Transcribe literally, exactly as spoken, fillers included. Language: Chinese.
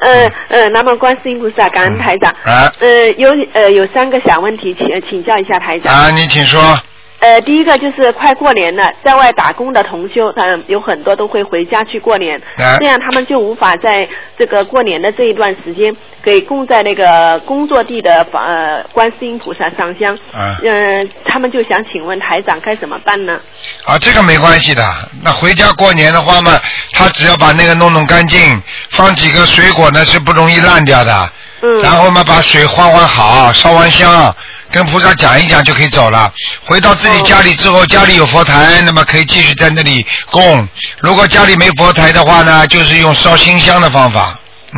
呃呃，南无观世音菩萨，感恩台长。 啊。 呃，有呃有三个小问题，请请教一下台长。 啊，你请说。 呃，第一个就是快过年了，在外打工的同修，嗯，有很多都会回家去过年， 啊、 这样他们就无法在这个过年的这一段时间给供在那个工作地的呃观世音菩萨上香。 啊。 嗯、呃，他们就想请问台长该怎么办呢？ 啊，这个没关系的。那回家过年的话嘛，他只要把那个弄弄干净，放几个水果呢是不容易烂掉的。 嗯。 然后嘛，把水换换好，烧完香。跟菩萨讲一讲就可以走了。回到自己家里之后，哦、家里有佛台，那么可以继续在那里供。如果家里没佛台的话呢，就是用烧新香的方法。